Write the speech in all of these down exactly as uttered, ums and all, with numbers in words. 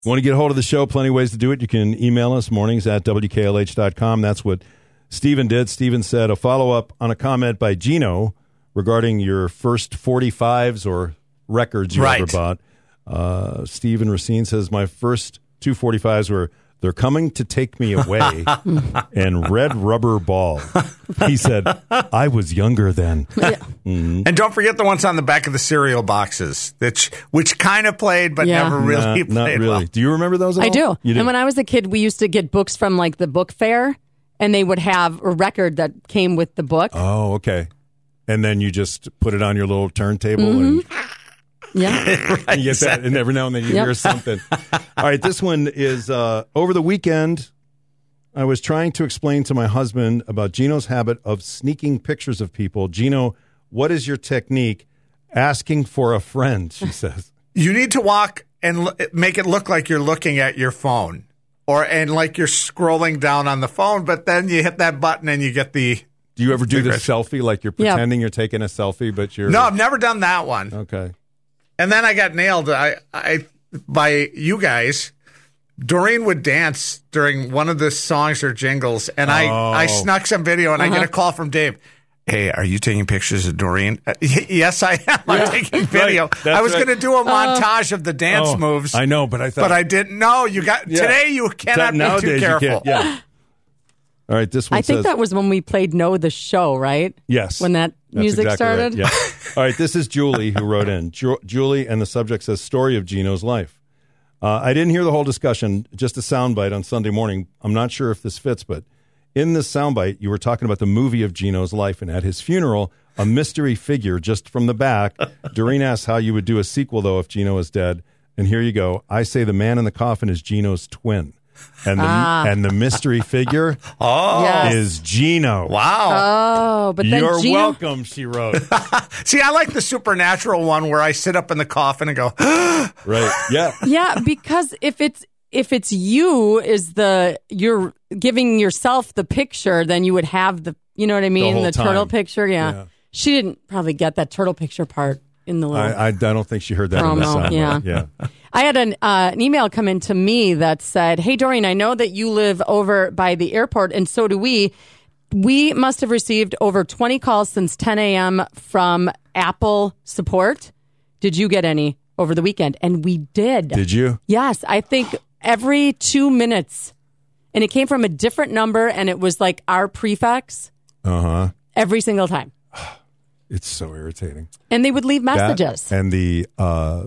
Want to get a hold of the show? Plenty of ways to do it. You can email us, mornings at W K L H dot com. That's what Stephen did. Stephen said a follow-up on a comment by Gino regarding your first forty-fives or records you right. ever bought. Uh, Stephen Racine says, my first two forty-fives were They're Coming to Take Me Away and Red Rubber Ball. He said, I was younger then. Yeah. Mm-hmm. And don't forget the ones on the back of the cereal boxes, which, which kind of played but yeah. never really nah, played not really. well. Do you remember those at I all? do. You do. And when I was a kid, we used to get books from like the book fair, and they would have a record that came with the book. Oh, okay. And then you just put it on your little turntable mm-hmm. and... Yeah. Right, you get that, and every now and then you yep. hear something. All right, this one is uh, over the weekend. I was trying to explain to my husband about Gino's habit of sneaking pictures of people. Gino, what is your technique? Asking for a friend, she says. You need to walk and l- make it look like you're looking at your phone, or and like you're scrolling down on the phone. But then you hit that button and you get the. Do you ever do the the selfie, like you're pretending yep. you're taking a selfie, but you're? No, I've never done that one. Okay. And then I got nailed I, I by you guys. Doreen would dance during one of the songs or jingles, and I, oh. I snuck some video, and uh-huh. I get a call from Dave. Hey, are you taking pictures of Doreen? Uh, y- yes, I am. I'm yeah. taking video. Right. I was right. going to do a montage uh, of the dance oh, moves. I know, but I thought. But I didn't know. You got yeah. Today you cannot be too careful. Yeah. All right, this one I says, think that was when we played Know the Show, right? Yes. When that That's music exactly started? Right. Yeah. All right, this is Julie who wrote in. Ju- Julie, and the subject says, story of Gino's life. Uh, I didn't hear the whole discussion, just a soundbite on Sunday morning. I'm not sure if this fits, but in this soundbite, you were talking about the movie of Gino's life, and at his funeral, a mystery figure just from the back. Doreen asked how you would do a sequel, though, if Gino is dead. And here you go. I say the man in the coffin is Gino's twin. And the ah. and the mystery figure oh. yes. is Gino. Wow. Oh, but then You're Gino... welcome, she wrote. See, I like the supernatural one where I sit up in the coffin and go, right. Yeah. Yeah, because if it's if it's you is the you're giving yourself the picture, then you would have the you know what I mean, the, the turtle picture. Yeah. yeah. She didn't probably get that turtle picture part in the little I, I, I don't think she heard that promo. in the sound. Yeah. yeah. I had an, uh, an email come in to me that said, hey, Doreen, I know that you live over by the airport, and so do we. We must have received over twenty calls since ten a.m. from Apple support. Did you get any over the weekend? And we did. Did you? Yes. I think every two minutes. And it came from a different number, and it was like our prefix. Uh-huh. Every single time. It's so irritating. And they would leave messages. That and the uh,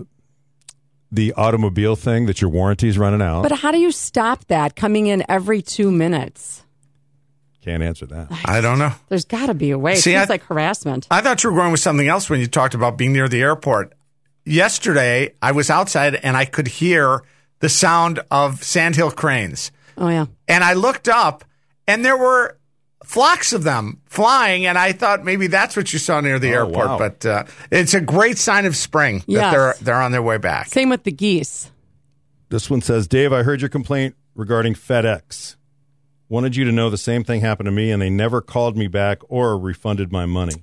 the automobile thing that your warranty's running out. But how do you stop that coming in every two minutes? Can't answer that. I don't know. There's got to be a way. It See, seems I, like harassment. I thought you were going with something else when you talked about being near the airport. Yesterday, I was outside and I could hear the sound of sandhill cranes. Oh, yeah. And I looked up and there were flocks of them flying, and I thought maybe that's what you saw near the oh, airport. Wow. But uh, it's a great sign of spring that yes. they're they're on their way back. Same with the geese. This one says, Dave, I heard your complaint regarding FedEx. Wanted you to know the same thing happened to me, and they never called me back or refunded my money.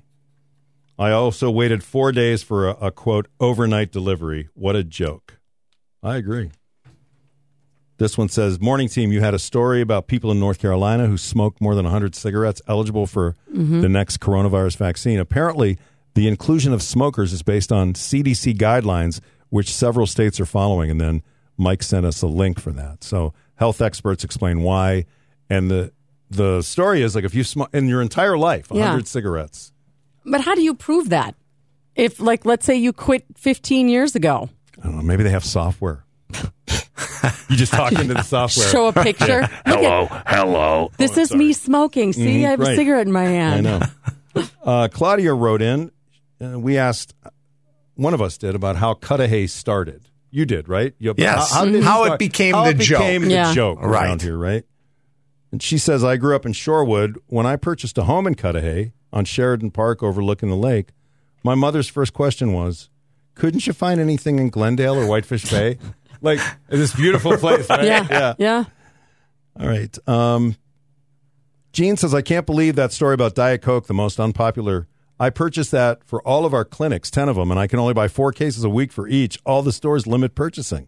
I also waited four days for a, a quote, overnight delivery. What a joke. I agree. This one says, morning team, you had a story about people in North Carolina who smoked more than one hundred cigarettes eligible for mm-hmm. the next coronavirus vaccine. Apparently, the inclusion of smokers is based on C D C guidelines, which several states are following. And then Mike sent us a link for that. So health experts explain why. And the the story is like if you smoke in your entire life, one hundred yeah. cigarettes. But how do you prove that? If, like, let's say you quit fifteen years ago. I don't know. Maybe they have software. You just talk into the software. Show a picture. Yeah. Hello, at, hello. This oh, is me smoking. See, mm-hmm, I have right. a cigarette in my hand. I know. uh, Claudia wrote in. Uh, we asked, one of us did, about how Cudahy started. You did, right? You, yes. How, how, mm-hmm. it, how it became how the it joke. became yeah. the joke right. around here, right? And she says, I grew up in Shorewood. When I purchased a home in Cudahy on Sheridan Park overlooking the lake, my mother's first question was, couldn't you find anything in Glendale or Whitefish Bay? Like, this beautiful place, right? Yeah. yeah. Yeah. All right. Um, Gene says, I can't believe that story about Diet Coke, the most unpopular. I purchased that for all of our clinics, ten of them, and I can only buy four cases a week for each. All the stores limit purchasing.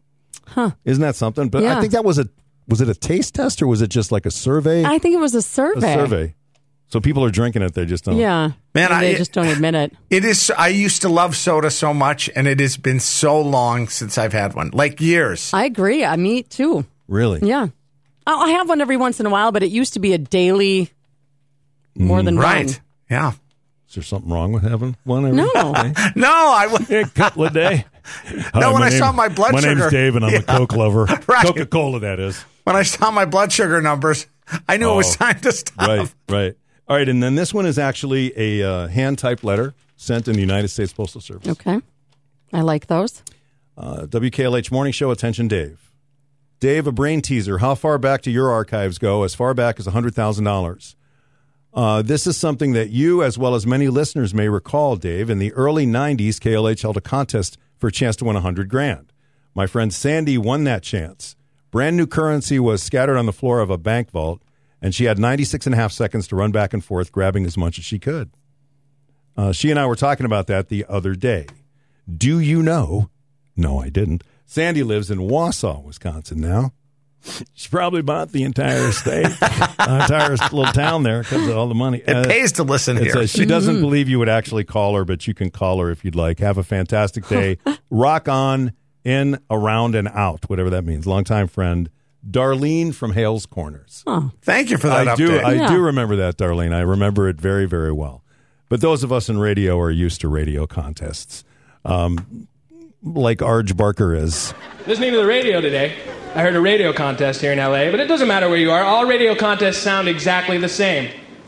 Huh. Isn't that something? But Yeah. I think that was a was it a taste test or was it just like a survey? I think it was a a survey. survey. So people are drinking it, they just don't. Yeah. Man, And they I- just don't admit it. It is. I used to love soda so much, and it has been so long since I've had one, like years. I agree. I me too. Really? Yeah. Oh, I have one every once in a while, but it used to be a daily, more than Right. one. Yeah. Is there something wrong with having one every No. day? No, I would. A couple a day. No, Hi, when my I saw my blood my sugar- name's Dave, and I'm Yeah. a Coke lover. Right. Coca-Cola, that is. When I saw my blood sugar numbers, I knew it was Oh. time to stop. Right, right. All right, and then this one is actually a uh, hand-typed letter sent in the United States Postal Service. Okay. I like those. Uh, W K L H Morning Show, attention, Dave. Dave, a brain teaser. How far back do your archives go? As far back as one hundred thousand dollars. Uh, this is something that you, as well as many listeners, may recall, Dave. In the early nineties, K L H held a contest for a chance to win one hundred grand. My friend Sandy won that chance. Brand new currency was scattered on the floor of a bank vault, and she had ninety-six and a half seconds to run back and forth, grabbing as much as she could. Uh, she and I were talking about that the other day. Do you know? No, I didn't. Sandy lives in Wausau, Wisconsin now. She probably bought the entire state, uh, entire little town there because of all the money. It Uh, pays to listen it here. says she doesn't believe you would actually call her, but you can call her if you'd like. Have a fantastic day. Rock on, in, around, and out, whatever that means. Longtime friend, Darlene from Hales Corners. Oh, Thank you for that I update. do, I Yeah. do remember that, Darlene. I remember it very, very well. But those of us in radio are used to radio contests, um, like Arj Barker is. Listening to the radio today, I heard a radio contest here in L A, but it doesn't matter where you are. All radio contests sound exactly the same.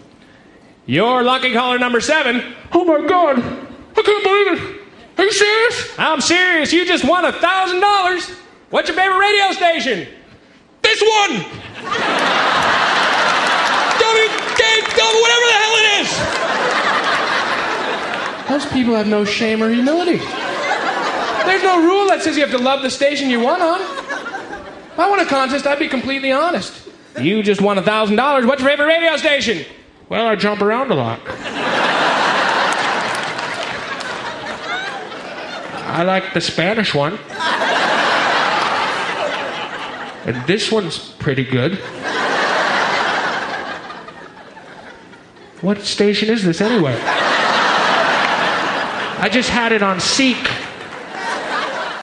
You're lucky caller number seven. Oh my God! I can't believe it. Are you serious? I'm serious. You just won a thousand dollars. What's your favorite radio station? This one. W K W, whatever the hell it is. Those people have no shame or humility. There's no rule that says you have to love the station you won on. If I won a contest, I'd be completely honest. You just won a thousand dollars. What's your favorite radio station? Well, I jump around a lot. I like the Spanish one. And this one's pretty good. What station is this anyway? I just had it on Seek.